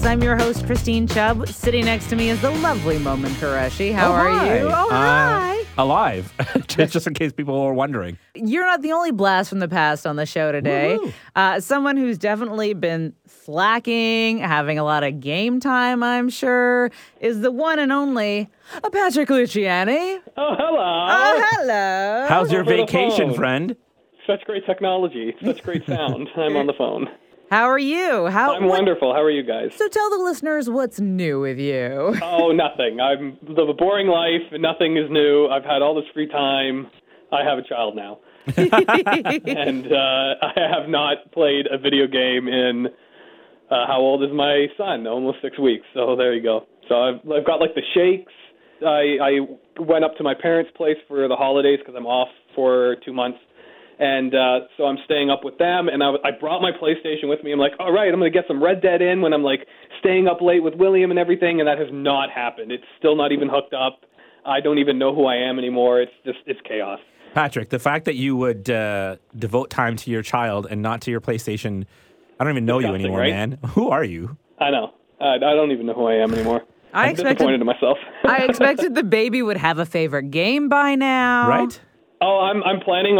Podcast. I'm your host, Christine Chubb. Sitting next to me is the lovely Momin Qureshi. How are hi. you? Oh, hi. Alive, just in case people were wondering. You're not the only blast from the past on the show today. Someone who's definitely been slacking, having a lot of game time, I'm sure, is the one and only Patrick Luciani. Oh, hello. Oh, hello. How's your Over the vacation, phone. friend? Such great technology. Such great sound. I'm on the phone. How are you? I'm wonderful. How are you guys? So tell the listeners what's new with you. Oh, nothing. I'm live a boring life. Nothing is new. I've had all this free time. I have a child now. And I have not played a video game in, how old is my son? Almost 6 weeks. So there you go. So I've got like the shakes. I went up to my parents' place for the holidays because I'm off for 2 months. And so I'm staying up with them, and I brought my PlayStation with me. I'm like, all right, I'm going to get some Red Dead in when I'm, like, staying up late with William and everything, and that has not happened. It's still not even hooked up. I don't even know who I am anymore. It's chaos. Patrick, the fact that you would devote time to your child and not to your PlayStation, I don't even know you anymore, right? man. Who are you? I know. I don't even know who I am anymore. I'm disappointed in myself. I expected the baby would have a favorite game by now. Right? Oh, I'm planning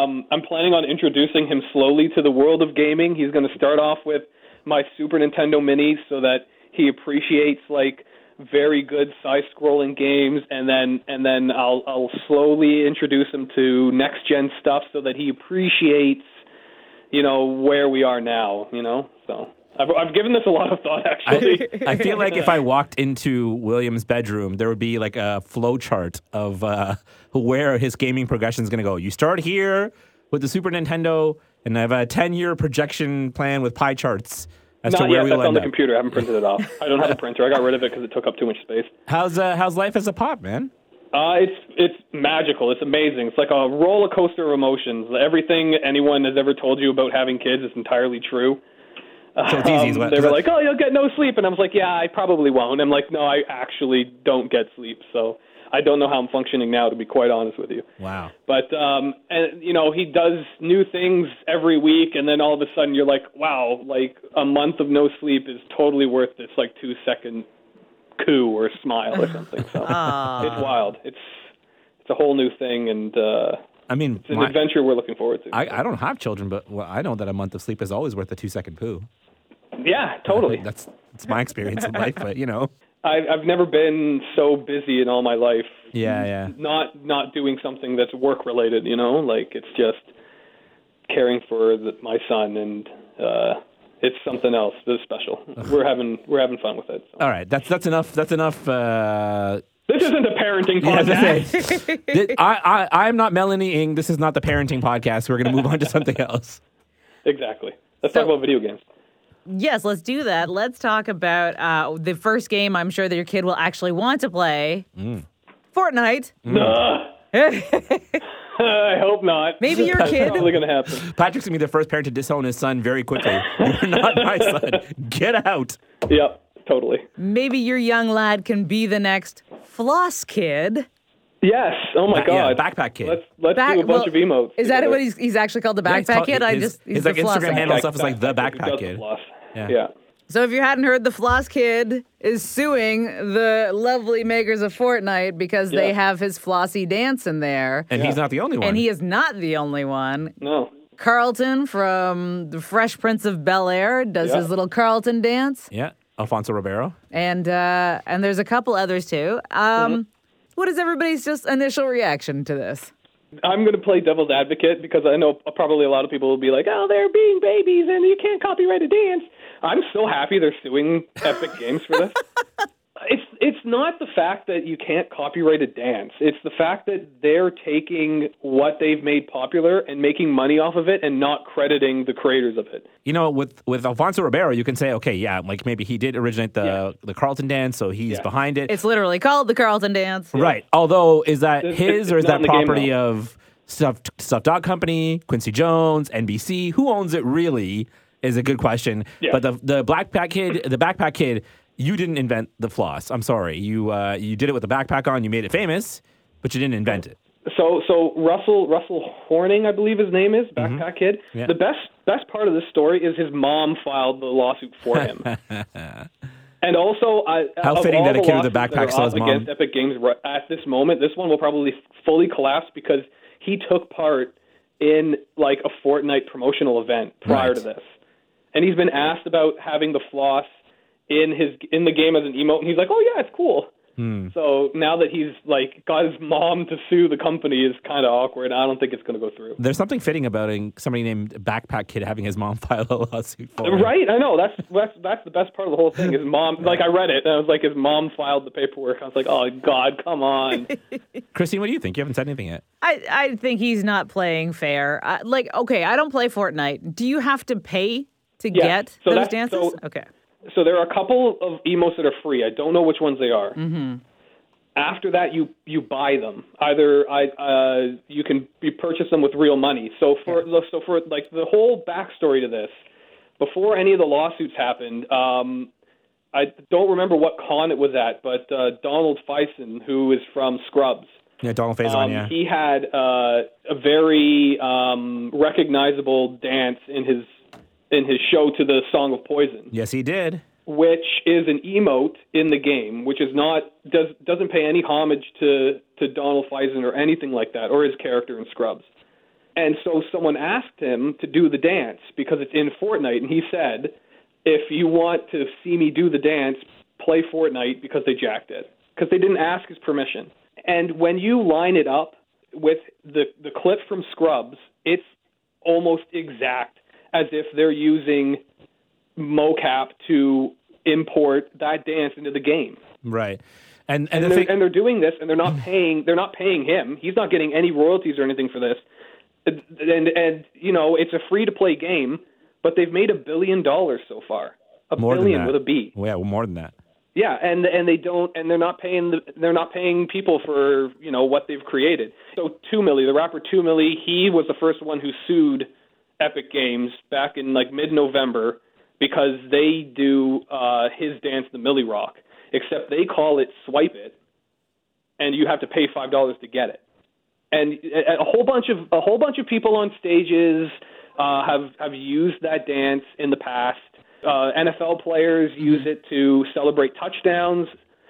on introducing him slowly to the world of gaming. He's going to start off with my Super Nintendo Minis so that he appreciates like very good side-scrolling games, and then I'll slowly introduce him to next-gen stuff so that he appreciates, where we are now. So. I've given this a lot of thought, actually. I feel like if I walked into William's bedroom, there would be like a flow chart of where his gaming progression is going to go. You start here with the Super Nintendo, and I have a 10-year projection plan with pie charts as to where we will that's on end the up. computer. I haven't printed it off. I don't have a printer. I got rid of it because it took up too much space. How's life as a pop, man? It's magical. It's amazing. It's like a roller coaster of emotions. Everything anyone has ever told you about having kids is entirely true. So it's easy. They were like, oh, you'll get no sleep. And I was like, yeah, I probably won't. I'm like, no, I actually don't get sleep. So I don't know how I'm functioning now, to be quite honest with you. Wow. But, he does new things every week. And then all of a sudden you're like, wow, like a month of no sleep is totally worth this like 2-second coo or smile or something. So it's wild. It's a whole new thing. And, it's an adventure we're looking forward to. I don't have children, but I know that a month of sleep is always worth a 2-second poo. Yeah, totally. That's my experience in life, but I've never been so busy in all my life. Yeah. Not doing something that's work related, like it's just caring for my son, and it's something else that's special. We're having fun with it. So. All right, that's enough. That's enough. This isn't a parenting podcast. I'm not Melanie Ng. This is not the parenting podcast. We're going to move on to something else. Exactly. Let's talk about video games. Yes, let's do that. Let's talk about the first game I'm sure that your kid will actually want to play. Fortnite. I hope not. Maybe your kid. It's probably going to happen. Patrick's going to be the first parent to disown his son very quickly. You're not my son. Get out. Yep, totally. Maybe your young lad can be the next Floss Kid. Yes. Oh my God. Yeah, backpack kid. Let's do a bunch of emotes. Is that what he's actually called, the backpack kid? His he's like the floss Instagram kid. handle stuff is like the backpack kid. Yeah. So if you hadn't heard, the Floss Kid is suing the lovely makers of Fortnite because they have his flossy dance in there. And he's not the only one. And he is not the only one. No. Carlton from The Fresh Prince of Bel-Air does his little Carlton dance. Yeah. Alfonso Ribeiro. And there's a couple others too. What is everybody's just initial reaction to this? I'm going to play devil's advocate because I know probably a lot of people will be like, oh, they're being babies and you can't copyright a dance. I'm so happy they're suing Epic Games for this. It's not the fact that you can't copyright a dance. It's the fact that they're taking what they've made popular and making money off of it and not crediting the creators of it. With Alfonso Ribeiro, you can say, okay, yeah, like maybe he did originate the Carlton dance, so he's behind it. It's literally called the Carlton dance. Right. Although, is that his or is that property now. of Stuff Dog Company, Quincy Jones, NBC? Who owns it really is a good question. Yeah. But the backpack kid, you didn't invent the floss. I'm sorry. You did it with the backpack on. You made it famous, but you didn't invent it. So Russell Horning, I believe his name is, Backpack Kid. Yeah. The best part of this story is his mom filed the lawsuit for him. And also, how fitting that a kid with a backpack saw his mom against Epic Games at this moment. This one will probably fully collapse because he took part in like a Fortnite promotional event prior to this, and he's been asked about having the floss in the game as an emote, and he's like, "Oh yeah, it's cool." So now that he's like got his mom to sue the company is kind of awkward. I don't think it's going to go through. There's something fitting about somebody named Backpack Kid having his mom file a lawsuit for him. Right, I know. That's the best part of the whole thing. His mom, like I read it, and I was like, his mom filed the paperwork. I was like, oh God, come on. Christine, what do you think? You haven't said anything yet. I think he's not playing fair. Okay, I don't play Fortnite. Do you have to pay to get those dances? Okay. So there are a couple of emotes that are free. I don't know which ones they are. Mm-hmm. After that, you buy them. Either you purchase them with real money. So for like the whole backstory to this, before any of the lawsuits happened, I don't remember what con it was at, but Donald Faison, who is from Scrubs. Yeah, Donald Faison, yeah. He had a very recognizable dance in his show to the Song of Poison. Yes, he did. Which is an emote in the game, which doesn't pay any homage to Donald Faison or anything like that, or his character in Scrubs. And so someone asked him to do the dance because it's in Fortnite, and he said, if you want to see me do the dance, play Fortnite, because they jacked it. Because they didn't ask his permission. And when you line it up with the clip from Scrubs, it's almost exact, as if they're using mocap to import that dance into the game. Right. And they're doing this, and they're not paying him. He's not getting any royalties or anything for this. And you know, it's a free to play game, but they've made $1 billion so far. More billion than that. With a B. Well, yeah, more than that. Yeah, and they're not paying people for, you know, what they've created. So 2 Milli, the rapper 2 Milli, he was the first one who sued Epic Games back in like mid-November because they do his dance, the Milli Rock, except they call it Swipe It, and you have to pay $5 to get it. And a whole bunch of people on stages have used that dance in the past. NFL players use it to celebrate touchdowns,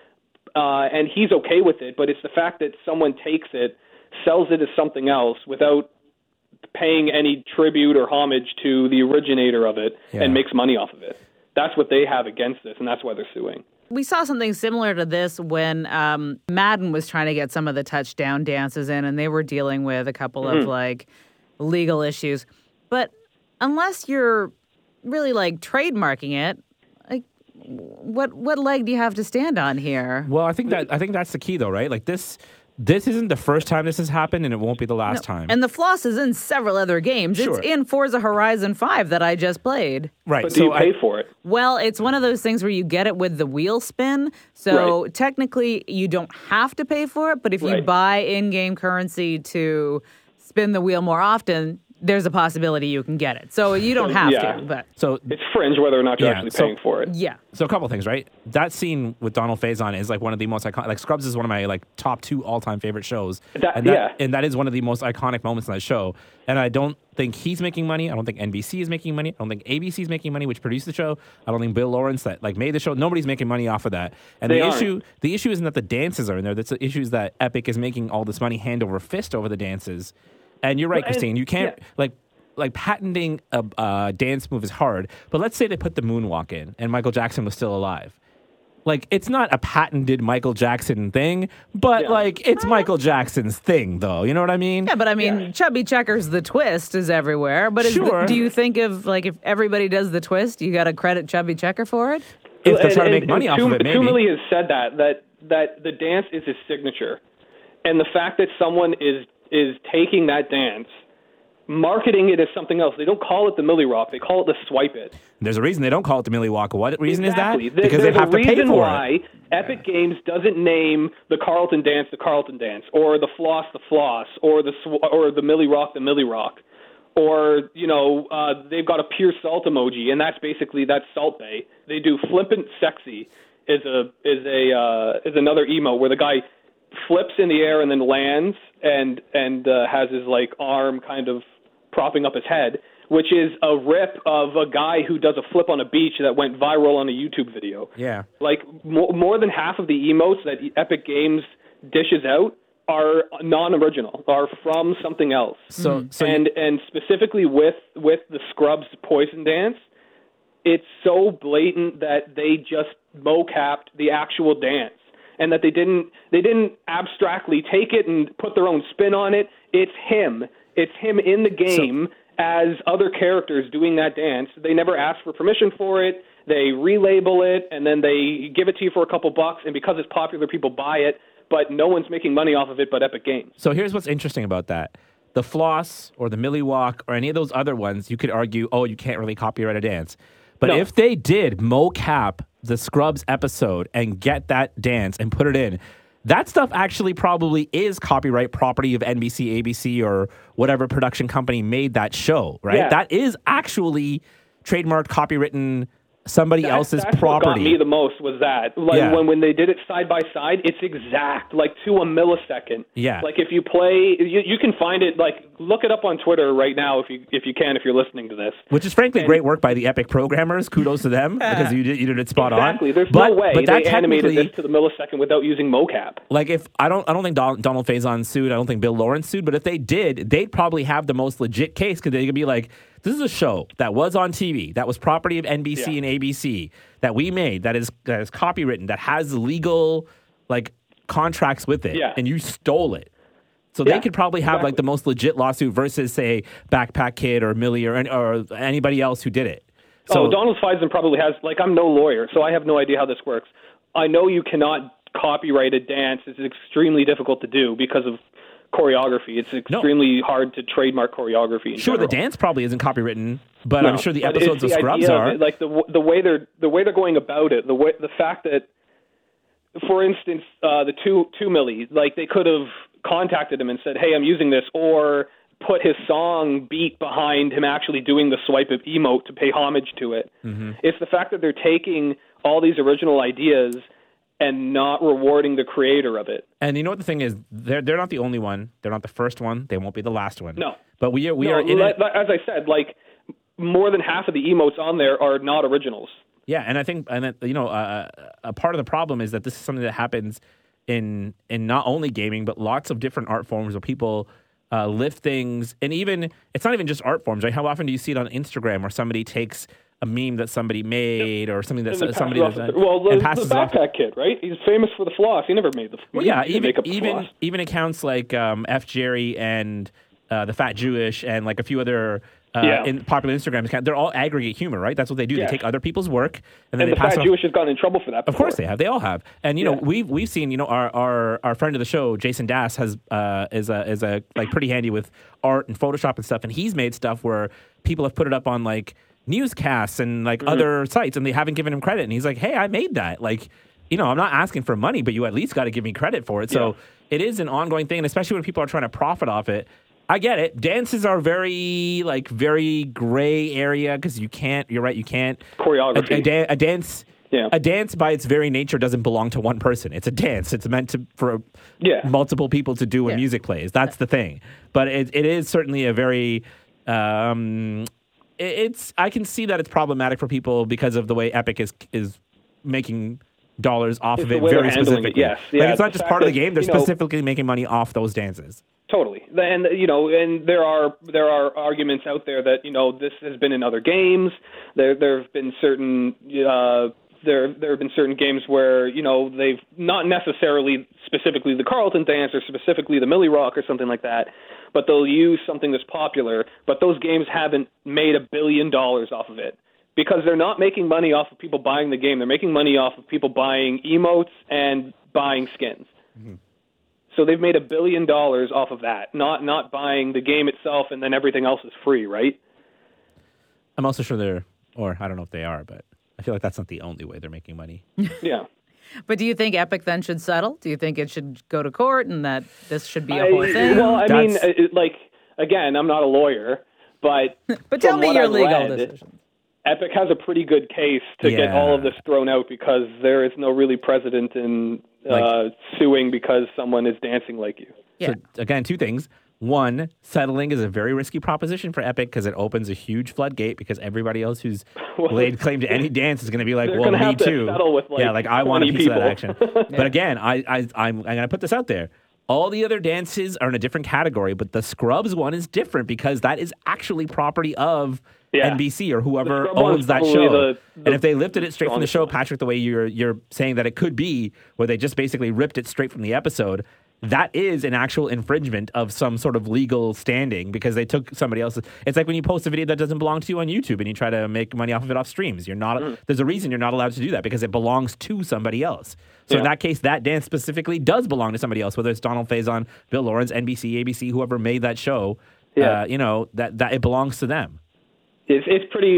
and he's okay with it, but it's the fact that someone takes it, sells it as something else without paying any tribute or homage to the originator of it, and makes money off of it. That's what they have against this, and that's why they're suing. We saw something similar to this when Madden was trying to get some of the touchdown dances in, and they were dealing with a couple of like legal issues. But unless you're really like trademarking it, like what leg do you have to stand on here? Well, I think that's the key, though, right? Like this isn't the first time this has happened, and it won't be the last time. And the floss is in several other games. Sure. It's in Forza Horizon 5 that I just played. Right. But do you pay for it? Well, it's one of those things where you get it with the wheel spin. So technically, you don't have to pay for it. But if you buy in-game currency to spin the wheel more often, there's a possibility you can get it. So you don't have to. But so it's fringe whether or not you're actually paying for it. Yeah. So a couple of things, right? That scene with Donald Faison is like one of the most iconic. Like Scrubs is one of my like top 2 all-time favorite shows. And that is one of the most iconic moments in that show. And I don't think he's making money. I don't think NBC is making money. I don't think ABC is making money, which produced the show. I don't think Bill Lawrence that like made the show. Nobody's making money off of that. And the issue isn't that the dances are in there. The issue is that Epic is making all this money hand over fist over the dances. And you're right, Christine. You can't like patenting a dance move is hard, but let's say they put the moonwalk in and Michael Jackson was still alive. Like, it's not a patented Michael Jackson thing, but like it's Michael Jackson's thing, though. You know what I mean? Yeah, but I mean, Chubby Checker's The Twist is everywhere. But do you think of like if everybody does the twist, you got to credit Chubby Checker for it? If they're trying to make money off of it, maybe. 2 Milli has said that the dance is his signature, and the fact that someone is taking that dance, marketing it as something else. They don't call it the Milli Rock. They call it the Swipe It. There's a reason they don't call it the Milli Walk. What reason is that? Because they have to pay for it. There's a reason why Epic Games doesn't name the Carlton Dance the Carlton Dance, or the Floss, or the Milli Rock the Milli Rock, or they've got a pure salt emoji, and that's Salt Bay. They do Flippant Sexy is another emo where the guy flips in the air and then lands and has his like arm kind of propping up his head, which is a rip of a guy who does a flip on a beach that went viral on a YouTube video. Yeah. Like, more than half of the emotes that Epic Games dishes out are non-original, are from something else. So and specifically with the Scrubs Poison Dance, it's so blatant that they just mocapped the actual dance, and that they didn't abstractly take it and put their own spin on it. It's him in the game as other characters doing that dance. They never ask for permission for it. They relabel it, and then they give it to you for a couple bucks, and because it's popular, people buy it, but no one's making money off of it but Epic Games. So here's what's interesting about that. The Floss or the Millie Walk or any of those other ones, you could argue, oh, you can't really copyright a dance. But if they did mocap the Scrubs episode and get that dance and put it in, that stuff actually probably is copyright property of NBC, ABC, or whatever production company made that show, right? Yeah. That is actually trademarked, copywritten, somebody else's that's property. What got me the most was that. Like when they did it side by side, it's exact, like to a millisecond. Yeah. Like if you play, you can find it. Like look it up on Twitter right now if you can, if you're listening to this. Which is frankly great work by the Epic programmers. Kudos to them because you did it spot on. Exactly. There's no way they animated this to the millisecond without using mocap. Like if I don't think Donald Faison sued. I don't think Bill Lawrence sued. But if they did, they'd probably have the most legit case because they could be like, this is a show that was on TV, that was property of NBC and ABC, that we made, that is copywritten, that has legal like contracts with it, and you stole it. So they could probably have like the most legit lawsuit versus say Backpack Kid or Millie or anybody else who did it. So Donald Faison probably has. Like I'm no lawyer, so I have no idea how this works. I know you cannot copyright a dance. It's extremely difficult to do because of choreography. It's extremely hard to trademark choreography. Sure, the dance probably isn't copywritten, but I'm sure the episodes of Scrubs are. Like the way they're going about it, the fact that, for instance, the two Millie, like they could have contacted him and said, "Hey, I'm using this," or put his song beat behind him actually doing the swipe of emote to pay homage to it. Mm-hmm. It's the fact that they're taking all these original ideas and not rewarding the creator of it. And you know what the thing is? They're not the only one. They're not the first one. They won't be the last one. No. But we are in it. As I said, like more than half of the emotes on there are not originals. Yeah, and I think, a part of the problem is that this is something that happens in not only gaming, but lots of different art forms where people lift things. And even, it's not even just art forms, right? How often do you see it on Instagram where somebody takes a meme that somebody made or something that somebody does, the Backpack Kid, right? He's famous for the floss. He never made the floss. Well, yeah, even accounts like F Jerry and the Fat Jewish and like a few other in popular Instagram accounts, they're all aggregate humor, right? That's what they do. They take other people's work and then they pass it off. The Fat Jewish has gotten in trouble for that before. Of course they have. They all have. And we've seen, our friend of the show, Jason Das, is like pretty handy with art and Photoshop and stuff, and he's made stuff where people have put it up on like newscasts and like other sites, and they haven't given him credit. And he's like, "Hey, I made that." Like, I'm not asking for money, but you at least got to give me credit for it. So it is an ongoing thing, and especially when people are trying to profit off it. I get it. Dances are very gray area because you can't. You're right. You can't choreography. A dance. Yeah. A dance by its very nature doesn't belong to one person. It's a dance. It's meant for multiple people to do when music plays. That's the thing. But it is certainly a very. I can see that it's problematic for people because of the way Epic is making dollars off of it very specifically. Yes. Like it's not just part of the game. They're specifically making money off those dances. Totally. And and there are arguments out there that this has been in other games. There have been certain there have been certain games where they've not necessarily specifically the Carlton dance or specifically the Millie Rock or something like that, but they'll use something that's popular. But those games haven't made $1 billion off of it because they're not making money off of people buying the game. They're making money off of people buying emotes and buying skins. Mm-hmm. So they've made $1 billion off of that, not buying the game itself, and then everything else is free, right? I'm also sure or I don't know if they are, but I feel like that's not the only way they're making money. Yeah. But do you think Epic then should settle? Do you think it should go to court and that this should be a whole thing? Well, I mean, again, I'm not a lawyer, but but tell me your legal decisions. Epic has a pretty good case to get all of this thrown out because there is no really precedent in suing because someone is dancing like you. Yeah. So, again, two things. One, settling is a very risky proposition for Epic because it opens a huge floodgate because everybody else who's laid claim to any dance is going to be like, well, me too. With I want a piece people. of that action. But again, I'm going to put this out there. All the other dances are in a different category, but the Scrubs one is different because that is actually property of NBC or whoever owns that show. And if they lifted it straight from the show, Patrick, the way you're saying that it could be, where they just basically ripped it straight from the episode, that is an actual infringement of some sort of legal standing because they took somebody else's. It's like when you post a video that doesn't belong to you on YouTube and you try to make money off of it off streams. You're not. There's a reason you're not allowed to do that because it belongs to somebody else. So in that case, that dance specifically does belong to somebody else, whether it's Donald Faison, Bill Lawrence, NBC, ABC, whoever made that show. That it belongs to them. It's pretty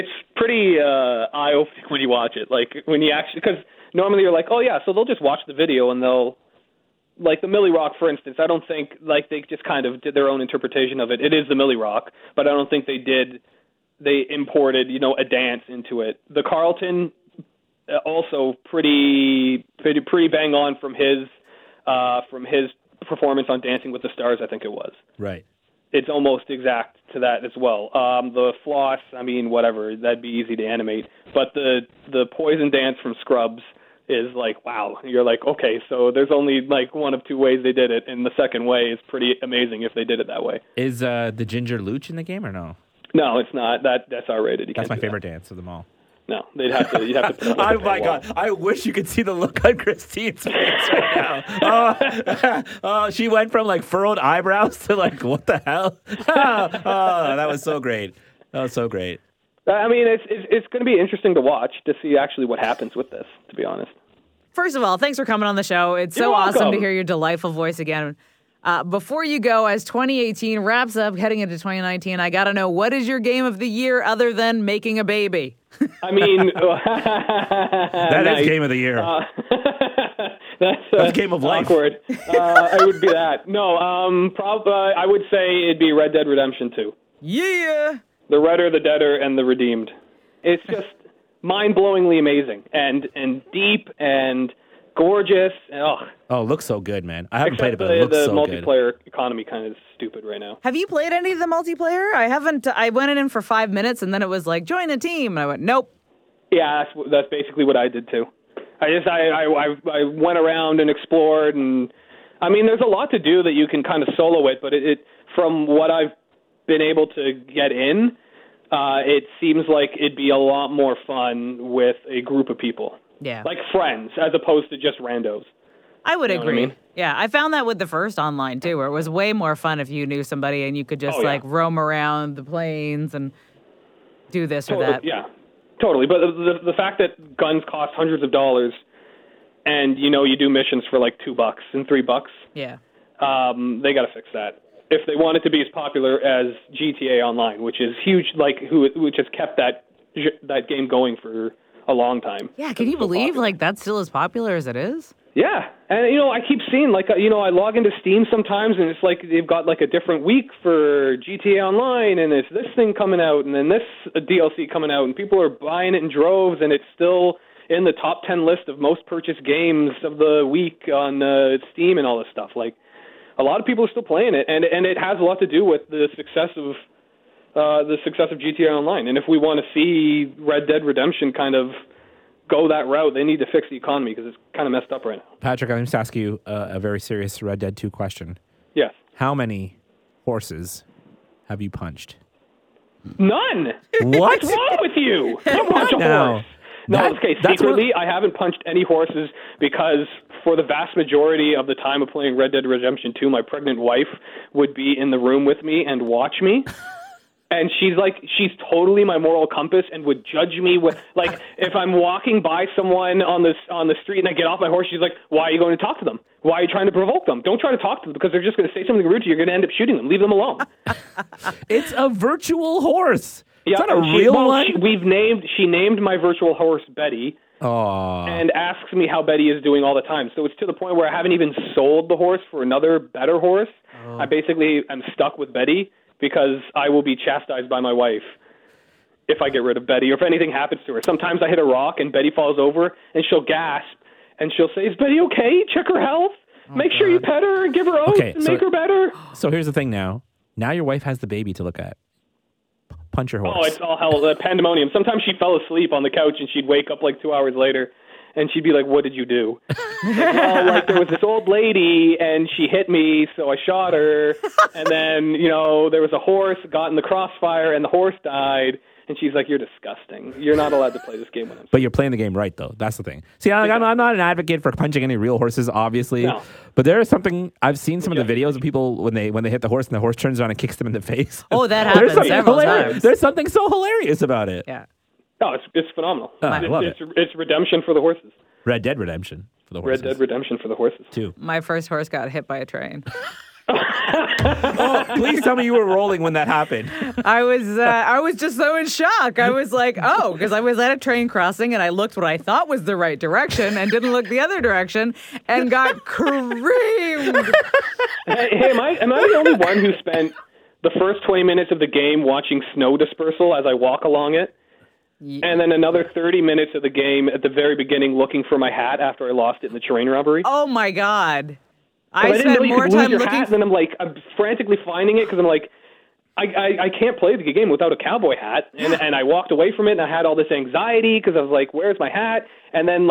eye opening when you watch it. Like when you actually, because normally you're like, oh yeah, so they'll just watch the video and they'll. Like the Millie Rock, for instance, I don't think like they just kind of did their own interpretation of it. It is the Millie Rock, but I don't think they imported, a dance into it. The Carlton also pretty bang on from his performance on Dancing with the Stars, I think it was. Right. It's almost exact to that as well. The floss, I mean, whatever, that'd be easy to animate. But the poison dance from Scrubs is like, wow. You're like, okay, so there's only like one of two ways they did it, and the second way is pretty amazing if they did it that way. Is the Ginger Looch in the game or no? No, it's not. That's R-rated. That's my favorite dance of them all. No, you'd have to put oh my God! I wish you could see the look on Christine's face right now. She went from like furrowed eyebrows to like, what the hell? That was so great. That was so great. I mean, it's going to be interesting to watch to see actually what happens with this, to be honest. First of all, thanks for coming on the show. It's so awesome to hear your delightful voice again. Before you go, as 2018 wraps up, heading into 2019, I got to know, what is your game of the year other than making a baby? I mean, that is game of the year. That's game of life. Awkward. It would be that. No, I would say it'd be Red Dead Redemption 2. Yeah. The Redder, the Deader, and the Redeemed. It's just mind-blowingly amazing and deep and gorgeous. And, it looks so good, man. I haven't played it, but it looks so good. The multiplayer economy kind of is stupid right now. Have you played any of the multiplayer? I haven't. I went in for 5 minutes, and then it was like, join a team. And I went, nope. Yeah, that's basically what I did, too. I went around and explored, and I mean, there's a lot to do that you can kind of solo it, but it from what I've been able to get in, it seems like it'd be a lot more fun with a group of people. Yeah. Like friends, as opposed to just randos. I would agree. I mean? Yeah, I found that with the first online, too, where it was way more fun if you knew somebody and you could just, roam around the plains and do this or that. Yeah, totally. But the fact that guns cost hundreds of dollars and, you do missions for like $2 and $3. Yeah. They got to fix that. If they want it to be as popular as GTA Online, which is huge, which has kept that game going for a long time. Yeah, can you believe that's still as popular as it is? Yeah, and I keep seeing I log into Steam sometimes, and it's like they've got like a different week for GTA Online, and there's this thing coming out, and then this DLC coming out, and people are buying it in droves, and it's still in the top 10 list of most purchased games of the week on Steam and all this stuff. Like, a lot of people are still playing it, and it has a lot to do with the success of GTA Online. And if we want to see Red Dead Redemption kind of go that route, they need to fix the economy because it's kind of messed up right now. Patrick, I'm going to ask you a very serious Red Dead 2 question. Yes. How many horses have you punched? None. What? What's wrong with you? Don't punch a horse. No, okay, secretly, I haven't punched any horses because for the vast majority of the time of playing Red Dead Redemption 2, my pregnant wife would be in the room with me and watch me. And she's totally my moral compass and would judge me with, like, if I'm walking by someone on the street and I get off my horse, she's like, why are you going to talk to them? Why are you trying to provoke them? Don't try to talk to them because they're just going to say something rude to you. You're going to end up shooting them. Leave them alone. It's a virtual horse. Yeah, it's not a real one? She named my virtual horse Betty. Aww. And asks me how Betty is doing all the time. So it's to the point where I haven't even sold the horse for another better horse. Oh. I basically am stuck with Betty because I will be chastised by my wife if I get rid of Betty or if anything happens to her. Sometimes I hit a rock and Betty falls over and she'll gasp and she'll say, is Betty okay? Check her health. Make sure you pet her and give her oats and make her better. So here's the thing now. Now your wife has the baby to look at. Punch your horse. Oh, it's all hell, pandemonium. Sometimes she fell asleep on the couch and she'd wake up like 2 hours later and she'd be like, what did you do? Well, like there was this old lady and she hit me, so I shot her. And then, there was a horse, got in the crossfire and the horse died. And she's like, you're disgusting. You're not allowed to play this game when I'm But you're playing the game right, though. That's the thing. See, I'm not an advocate for punching any real horses, obviously. No. But there is something, I've seen some of the videos of people when they hit the horse and the horse turns around and kicks them in the face. Oh, that happens several times. There's something so hilarious about it. Yeah. No, it's phenomenal. I love it. It's redemption for the horses. Red Dead Redemption for the horses. Red Dead Redemption for the horses. Too. My first horse got hit by a train. Oh, please tell me you were rolling when that happened. I was just so in shock. I was like, oh, because I was at a train crossing and I looked what I thought was the right direction and didn't look the other direction and got creamed. Hey, am I the only one who spent the first 20 minutes of the game watching snow dispersal as I walk along it? And then another 30 minutes of the game at the very beginning looking for my hat after I lost it in the train robbery. Oh, my God. I spent didn't know more you could lose time your looking hat, and then I'm frantically finding it because I'm like, I can't play the game without a cowboy hat. And I walked away from it, and I had all this anxiety because I was like, where's my hat? And then,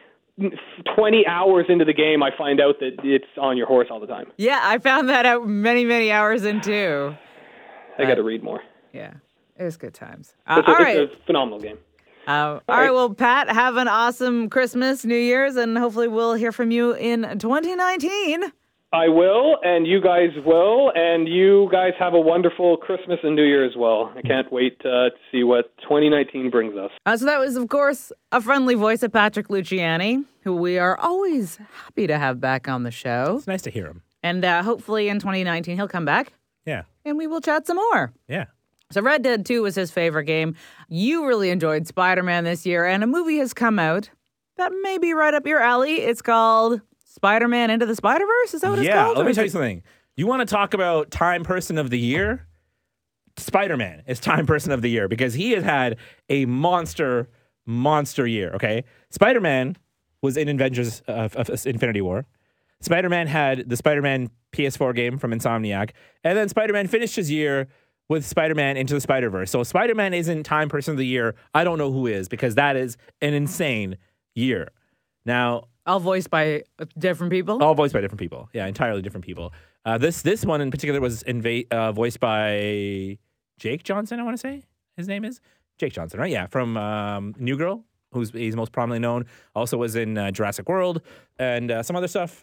20 hours into the game, I find out that it's on your horse all the time. Yeah, I found that out many, many hours in, too. I got to read more. Yeah, it was good times. It's a phenomenal game. All right, well, Pat, have an awesome Christmas, New Year's, and hopefully we'll hear from you in 2019. I will, and you guys will, and you guys have a wonderful Christmas and New Year as well. I can't wait to see what 2019 brings us. So that was, of course, a friendly voice of Patrick Luciani, who we are always happy to have back on the show. It's nice to hear him. And hopefully in 2019 he'll come back. Yeah. And we will chat some more. Yeah. So Red Dead 2 was his favorite game. You really enjoyed Spider-Man this year, and a movie has come out that may be right up your alley. It's called Spider-Man Into the Spider-Verse? Is that what it's called? Yeah, let me tell you something. You want to talk about Time Person of the Year? Spider-Man is Time Person of the Year because he has had a monster year, okay? Spider-Man was in Avengers of Infinity War. Spider-Man had the Spider-Man PS4 game from Insomniac. And then Spider-Man finished his year with Spider-Man Into the Spider-Verse. So if Spider-Man isn't Time Person of the Year, I don't know who is because that is an insane year. Now, all voiced by different people? All voiced by different people. Yeah, entirely different people. This one in particular was voiced by Jake Johnson, I want to say. His name is? Jake Johnson, right? Yeah, from New Girl, he's most prominently known. Also was in Jurassic World and some other stuff.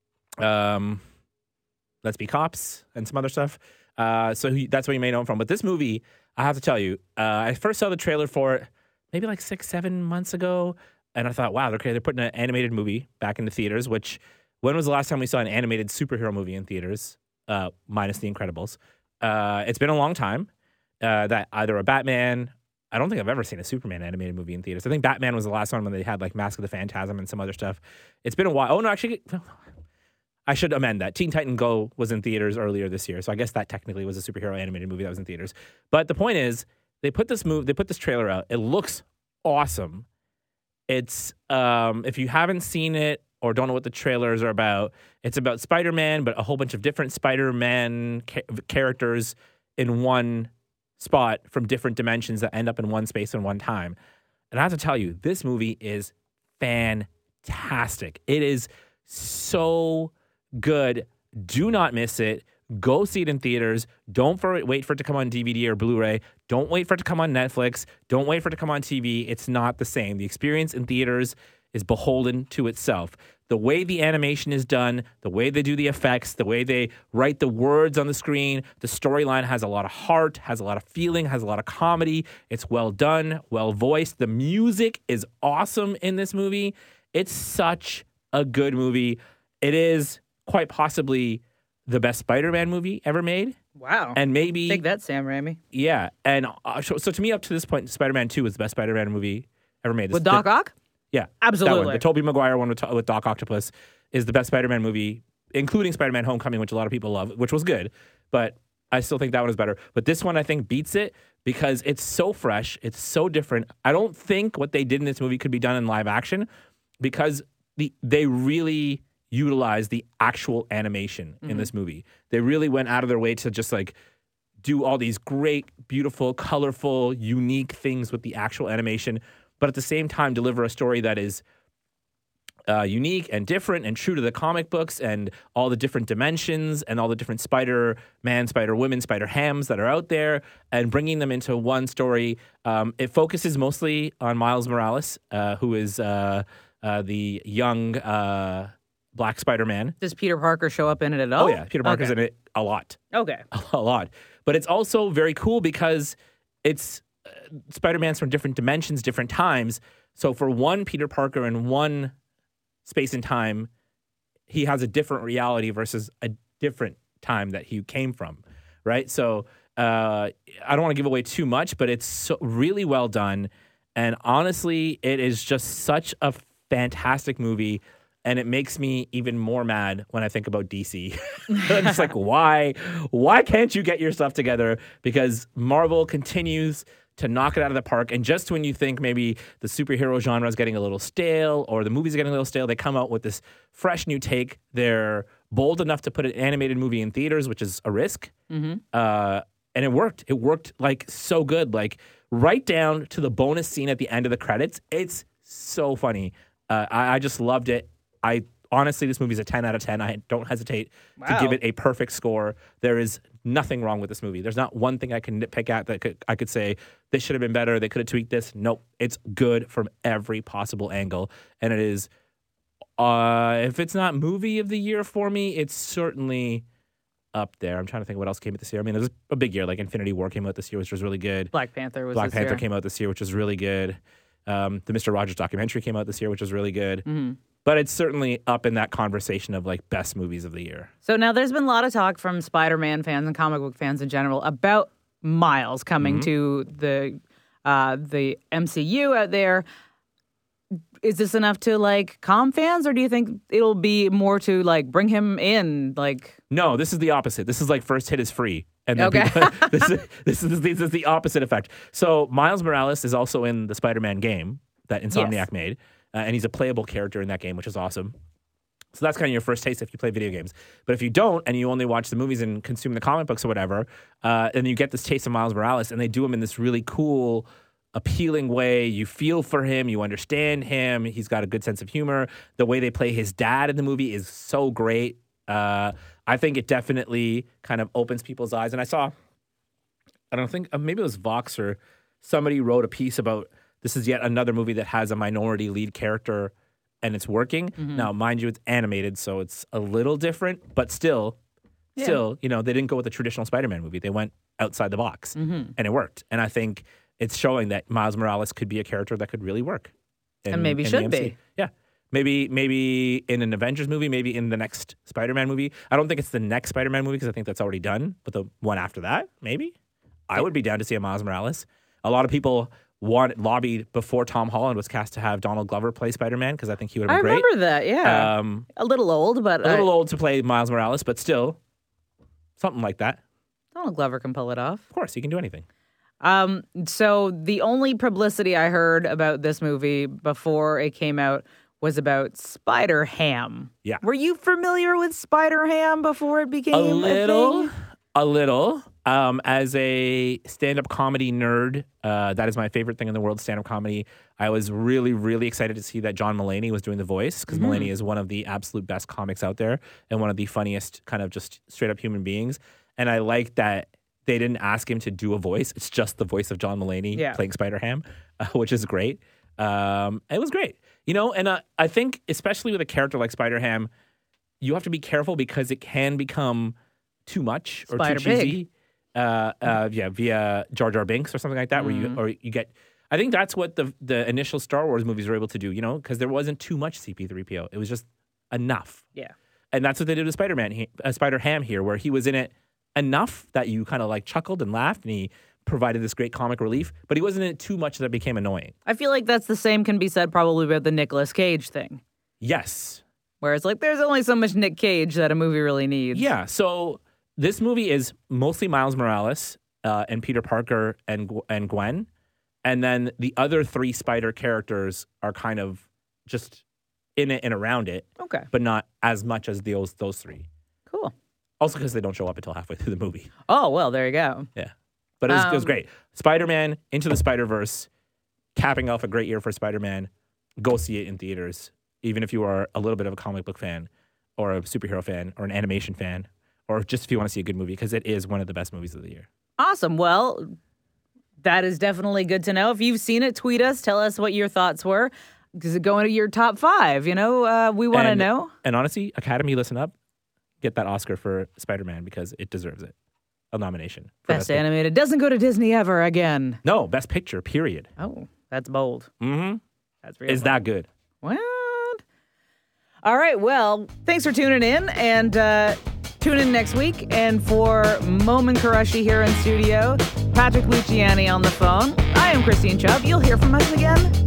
Let's Be Cops and some other stuff. So that's where you may know him from. But this movie, I have to tell you, I first saw the trailer for it maybe 6-7 months ago. And I thought, wow, they're putting an animated movie back into theaters, when was the last time we saw an animated superhero movie in theaters, minus The Incredibles? It's been a long time that either a Batman, I don't think I've ever seen a Superman animated movie in theaters. I think Batman was the last one when they had Mask of the Phantasm and some other stuff. It's been a while. Oh, no, actually, I should amend that. Teen Titan Go was in theaters earlier this year. So I guess that technically was a superhero animated movie that was in theaters. But the point is, they put this trailer out. It looks awesome. It's if you haven't seen it or don't know what the trailers are about, it's about Spider-Man, but a whole bunch of different Spider-Man characters in one spot from different dimensions that end up in one space and one time. And I have to tell you, this movie is fantastic. It is so good. Do not miss it. Go see it in theaters. Don't wait for it to come on DVD or Blu-ray. Don't wait for it to come on Netflix. Don't wait for it to come on TV. It's not the same. The experience in theaters is beholden to itself. The way the animation is done, the way they do the effects, the way they write the words on the screen, the storyline has a lot of heart, has a lot of feeling, has a lot of comedy. It's well done, well voiced. The music is awesome in this movie. It's such a good movie. It is quite possibly the best Spider-Man movie ever made. Wow. And maybe... Take that, Sam Raimi. Yeah. And so to me, up to this point, Spider-Man 2 was the best Spider-Man movie ever made. With Doc Ock? Yeah. Absolutely. That one. The Tobey Maguire one with Doc Octopus is the best Spider-Man movie, including Spider-Man Homecoming, which a lot of people love, which was good. But I still think that one is better. But this one, I think, beats it because it's so fresh. It's so different. I don't think what they did in this movie could be done in live action because they really utilize the actual animation in this movie. They really went out of their way to just like do all these great, beautiful, colorful, unique things with the actual animation, but at the same time deliver a story that is unique and different and true to the comic books and all the different dimensions and all the different Spider-Man, Spider-Women, Spider-Hams that are out there and bringing them into one story. It focuses mostly on Miles Morales, who is the young Black Spider-Man. Does Peter Parker show up in it at all? Oh, yeah. Peter Parker's in it a lot. Okay. A lot. But it's also very cool because it's Spider-Man's from different dimensions, different times. So for one Peter Parker in one space and time, he has a different reality versus a different time that he came from, right? So I don't want to give away too much, but it's really well done. And honestly, it is just such a fantastic movie. And it makes me even more mad when I think about DC. I'm just like, why can't you get your stuff together? Because Marvel continues to knock it out of the park. And just when you think maybe the superhero genre is getting a little stale or the movies are getting a little stale, they come out with this fresh new take. They're bold enough to put an animated movie in theaters, which is a risk. And it worked. It worked like so good. Like right down to the bonus scene at the end of the credits. It's so funny. I just loved it. Honestly, this movie is a 10 out of 10. I don't hesitate to give it a perfect score. There is nothing wrong with this movie. There's not one thing I can nitpick at that I could say, this should have been better. They could have tweaked this. Nope. It's good from every possible angle. And it is, if it's not movie of the year for me, it's certainly up there. I'm trying to think of what else came out this year. I mean, there's a big year. Like Infinity War came out this year, which was really good. Black Panther came out this year, which was really good. The Mr. Rogers documentary came out this year, which was really good. But it's certainly up in that conversation of like best movies of the year. So now there's been a lot of talk from Spider-Man fans and comic book fans in general about Miles coming to the MCU out there. Is this enough to like calm fans, or do you think it'll be more to like bring him in? Like, no, this is the opposite. This is like first hit is free. And then this is the opposite effect. So Miles Morales is also in the Spider-Man game that Insomniac made. And he's a playable character in that game, which is awesome. So that's kind of your first taste if you play video games. But if you don't, and you only watch the movies and consume the comic books or whatever, and you get this taste of Miles Morales, and they do him in this really cool, appealing way. You feel for him. You understand him. He's got a good sense of humor. The way they play his dad in the movie is so great. I think it definitely kind of opens people's eyes. And I don't think, maybe it was Vox or somebody wrote a piece about this is yet another movie that has a minority lead character and it's working. Now, mind you, it's animated, so it's a little different, but still, they didn't go with the traditional Spider-Man movie. They went outside the box and it worked. And I think it's showing that Miles Morales could be a character that could really work. And maybe should be. Yeah. Maybe in an Avengers movie, maybe in the next Spider-Man movie. I don't think it's the next Spider-Man movie because I think that's already done, but the one after that, maybe. I would be down to see a Miles Morales. A lot of people lobbied before Tom Holland was cast to have Donald Glover play Spider-Man because I think he would have been great. I remember that, yeah. A little old, but... A little old to play Miles Morales, but still, something like that. Donald Glover can pull it off. Of course, he can do anything. So the only publicity I heard about this movie before it came out was about Spider-Ham. Yeah. Were you familiar with Spider-Ham before it became a thing? A little. As a stand-up comedy nerd, that is my favorite thing in the world, stand-up comedy. I was really, really excited to see that John Mulaney was doing the voice because Mulaney is one of the absolute best comics out there and one of the funniest kind of just straight-up human beings. And I like that they didn't ask him to do a voice. It's just the voice of John Mulaney playing Spider-Ham, which is great. It was great. And I think especially with a character like Spider-Ham, you have to be careful because it can become too much or too cheesy. Via Jar Jar Binks or something like that, where you get. I think that's what the initial Star Wars movies were able to do, because there wasn't too much C-3PO. It was just enough. Yeah. And that's what they did with Spider-Ham here, where he was in it enough that you kind of like chuckled and laughed, and he provided this great comic relief, but he wasn't in it too much that it became annoying. I feel like that's the same can be said probably about the Nicolas Cage thing. Yes. Where it's like there's only so much Nick Cage that a movie really needs. Yeah, so this movie is mostly Miles Morales and Peter Parker and Gwen, and then the other three Spider characters are kind of just in it and around it, Okay. but not as much as those three. Cool. Also because they don't show up until halfway through the movie. Oh, well, there you go. Yeah. But it was great. Spider-Man, Into the Spider-Verse, capping off a great year for Spider-Man. Go see it in theaters, even if you are a little bit of a comic book fan or a superhero fan or an animation fan, or just if you want to see a good movie, because it is one of the best movies of the year. Awesome. Well, that is definitely good to know. If you've seen it, tweet us. Tell us what your thoughts were. Does it go into your top 5? You know, we want to know. And honestly, Academy, listen up. Get that Oscar for Spider-Man because it deserves it. A nomination. For Best animated. Doesn't go to Disney ever again. No, Best Picture, period. Oh, that's bold. Mm-hmm. That's real Is bold. that good? What? All right. Well, thanks for tuning in, and tune in next week. And for Momin Qureshi here in studio, Patrick Luciani on the phone, I am Christine Chubb. You'll hear from us again